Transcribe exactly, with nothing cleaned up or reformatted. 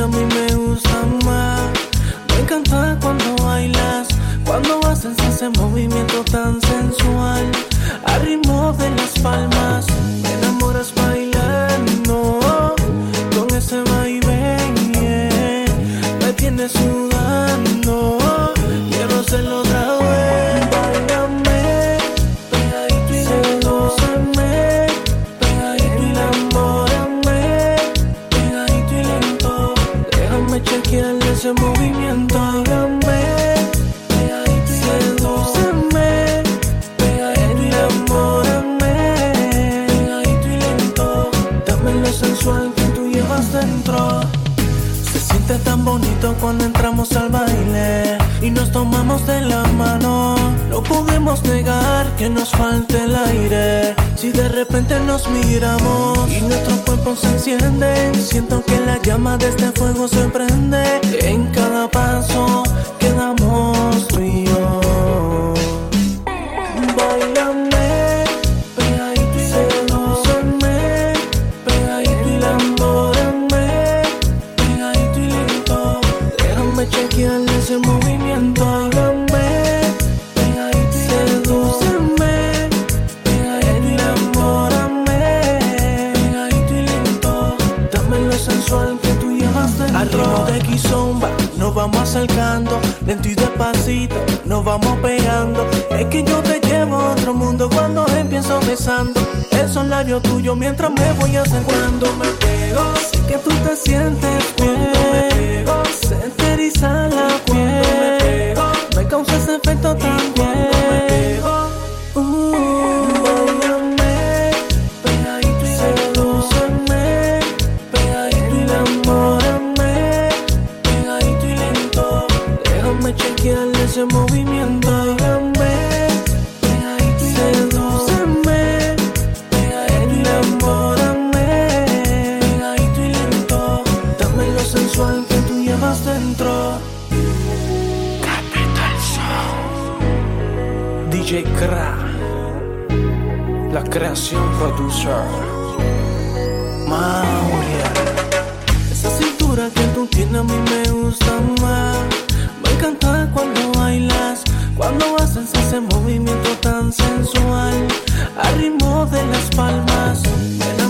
a mí me gusta más. Me encanta cuando bailas, cuando haces ese movimiento tan sensual, al ritmo de las palmas. Me enamoras bailando, con ese vaivén, yeah. Me tienes sudando, quiero hacerlo otra vez. Báilame, pegadito y sedúceme, pegadito y enamórame, pegadito y lento. Déjame chequear ese movimiento. Hágame, pegadito y sedúceme, pegadito y enamórame, pegadito y lento. Dame lo sensual que tú llevas dentro. Se siente tan bonito cuando entramos al baile y nos tomamos de la mano. No podemos negar que nos falte el aire. Si de repente nos miramos y nuestros cuerpos se encienden, siento que la llama de este fuego se prende en cada paso que damos tú y yo. Báilame, pegadito y sedúceme, pegadito y enamórame, pegadito y lento. Déjame chequear ese movimiento. Hágame, pegadito y sedúceme, pegadito y enamórame, pegadito y lento. Dame lo sensual que tú llevas dentro. Al ritmo de Kizomba nos vamos acercando, lento y despacito nos vamos pegando. Es que yo te llevo a otro mundo cuando empiezo besando esos labios tuyos mientras me voy acercando. Me pego, sé que tú te sientes bien. Me pego, se enteriza la piel. Me pego, me causa ese efecto también. Me pego, uh, báilame, pegadito y sedúceme, pegadito y enamórame, pegadito y lento. Déjame chequear ese movimiento. Hágame, pegadito y sedúceme, pegadito y enamórame, pegadito y lento. Dame lo sensual que tú llevas dentro. Capital Sound, D J Kra, la creación producer Mauria. Esa cintura que tú tienes a mí me gusta más. Me encanta cuando bailas, cuando haces ese movimiento tan sensual, al ritmo de las palmas. Me